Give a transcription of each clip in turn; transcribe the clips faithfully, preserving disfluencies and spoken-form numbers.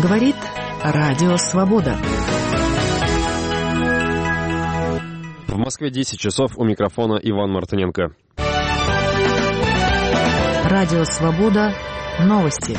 Говорит Радио Свобода. В Москве десять часов, у микрофона Иван Мартыненко. Радио Свобода. Новости.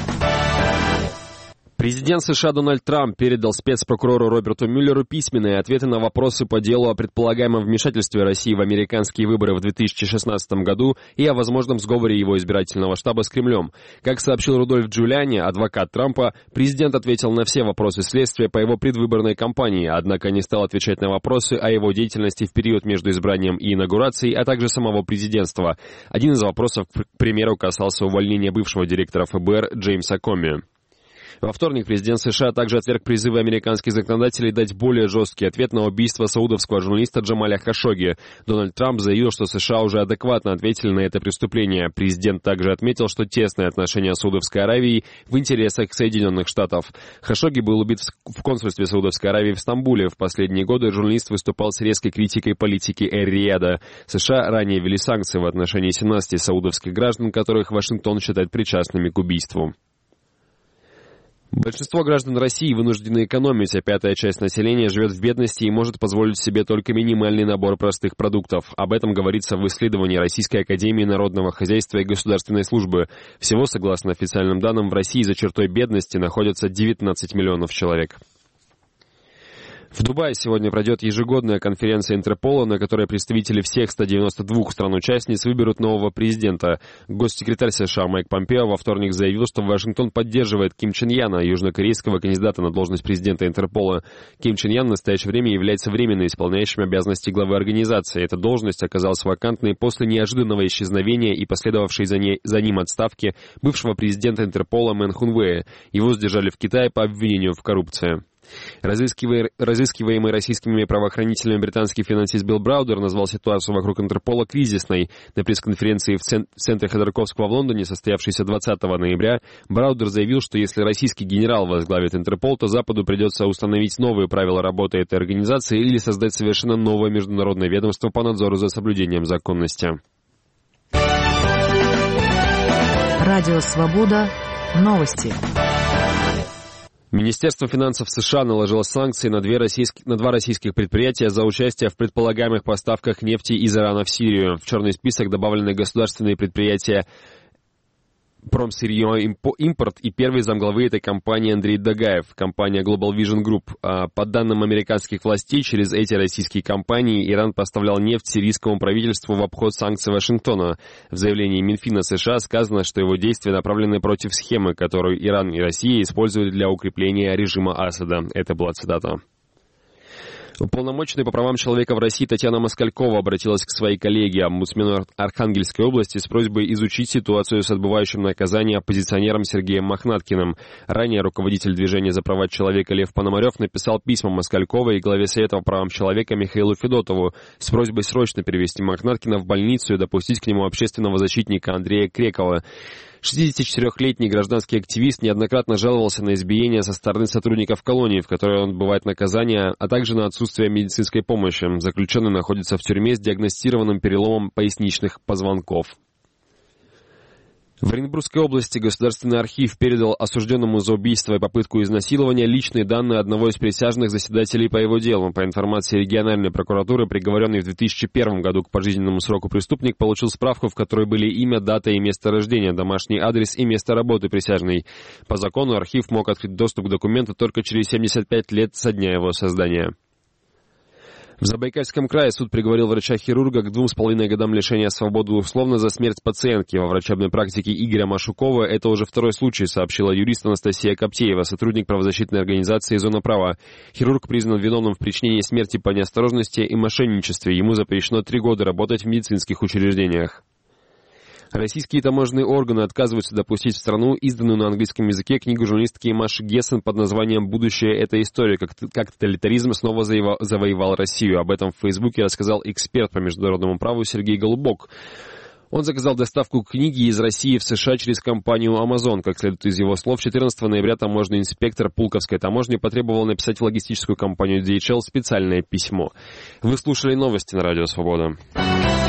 Президент США Дональд Трамп передал спецпрокурору Роберту Мюллеру письменные ответы на вопросы по делу о предполагаемом вмешательстве России в американские выборы в две тысячи шестнадцатом году и о возможном сговоре его избирательного штаба с Кремлем. Как сообщил Рудольф Джулиани, адвокат Трампа, президент ответил на все вопросы следствия по его предвыборной кампании, однако не стал отвечать на вопросы о его деятельности в период между избранием и инаугурацией, а также самого президентства. Один из вопросов, к примеру, касался увольнения бывшего директора эф бэ эр Джеймса Коми. Во вторник президент США также отверг призывы американских законодателей дать более жесткий ответ на убийство саудовского журналиста Джамаля Хашогги. Дональд Трамп заявил, что США уже адекватно ответили на это преступление. Президент также отметил, что тесные отношения с Саудовской Аравией в интересах Соединенных Штатов. Хашогги был убит в консульстве Саудовской Аравии в Стамбуле. В последние годы журналист выступал с резкой критикой политики Эр-Рияда. США ранее ввели санкции в отношении семнадцати саудовских граждан, которых Вашингтон считает причастными к убийству. Большинство граждан России вынуждены экономить, а пятая часть населения живет в бедности и может позволить себе только минимальный набор простых продуктов. Об этом говорится в исследовании Российской академии народного хозяйства и государственной службы. Всего, согласно официальным данным, в России за чертой бедности находятся девятнадцать миллионов человек. В Дубае сегодня пройдет ежегодная конференция Интерпола, на которой представители всех ста девяноста двух стран-участниц выберут нового президента. Госсекретарь США Майк Помпео во вторник заявил, что Вашингтон поддерживает Ким Чен Яна, южнокорейского кандидата на должность президента Интерпола. Ким Чен Ян в настоящее время является временно исполняющим обязанности главы организации. Эта должность оказалась вакантной после неожиданного исчезновения и последовавшей за, ней, за ним отставки бывшего президента Интерпола Мэн Хун Вэя. Его задержали в Китае по обвинению в коррупции. Разыскиваемый, разыскиваемый российскими правоохранителями британский финансист Билл Браудер назвал ситуацию вокруг Интерпола кризисной. На пресс-конференции в, цен- в центре Ходорковского в Лондоне, состоявшейся двадцатого ноября, Браудер заявил, что если российский генерал возглавит Интерпол, то Западу придется установить новые правила работы этой организации или создать совершенно новое международное ведомство по надзору за соблюдением законности. Радио Свобода. Новости. Министерство финансов США наложило санкции на, две российских, на два российских предприятия за участие в предполагаемых поставках нефти из Ирана в Сирию. В черный список добавлены государственные предприятия «Промсырье Импорт» и первый замглавы этой компании Андрей Дагаев, компания Global Vision Group. По данным американских властей, через эти российские компании Иран поставлял нефть сирийскому правительству в обход санкций Вашингтона. В заявлении Минфина США сказано, что его действия направлены против схемы, которую Иран и Россия используют для укрепления режима Асада. Это была цитата. Уполномоченная по правам человека в России Татьяна Москалькова обратилась к своей коллеге, омбудсмену Архангельской области, с просьбой изучить ситуацию с отбывающим наказание оппозиционером Сергеем Мохнаткиным. Ранее руководитель движения за права человека Лев Пономарев написал письмо Москальковой и главе Совета по правам человека Михаилу Федотову с просьбой срочно перевести Мохнаткина в больницу и допустить к нему общественного защитника Андрея Крекова. шестидесятичетырёхлетний гражданский активист неоднократно жаловался на избиение со стороны сотрудников колонии, в которой он отбывает наказание, а также на отсутствие медицинской помощи. Заключенный находится в тюрьме с диагностированным переломом поясничных позвонков. В Оренбургской области Государственный архив передал осужденному за убийство и попытку изнасилования личные данные одного из присяжных заседателей по его делу. По информации региональной прокуратуры, приговоренный в две тысячи первом году к пожизненному сроку преступник получил справку, в которой были имя, дата и место рождения, домашний адрес и место работы присяжной. По закону архив мог открыть доступ к документу только через семьдесят пять лет со дня его создания. В Забайкальском крае суд приговорил врача-хирурга к двум с половиной годам лишения свободы условно за смерть пациентки. Во врачебной практике Игоря Машукова это уже второй случай, сообщила юрист Анастасия Коптеева, сотрудник правозащитной организации «Зона права». Хирург признан виновным в причинении смерти по неосторожности и мошенничестве. Ему запрещено три года работать в медицинских учреждениях. Российские таможенные органы отказываются допустить в страну изданную на английском языке книгу журналистки Маши Гессен под названием «Будущее – это история. Как, как тоталитаризм снова завоевал, завоевал Россию». Об этом в Фейсбуке рассказал эксперт по международному праву Сергей Голубок. Он заказал доставку книги из России в США через компанию Amazon. Как следует из его слов, четырнадцатого ноября таможенный инспектор Пулковской таможни потребовал написать в логистическую компанию ди эйч эл специальное письмо. Вы слушали новости на Радио Свобода.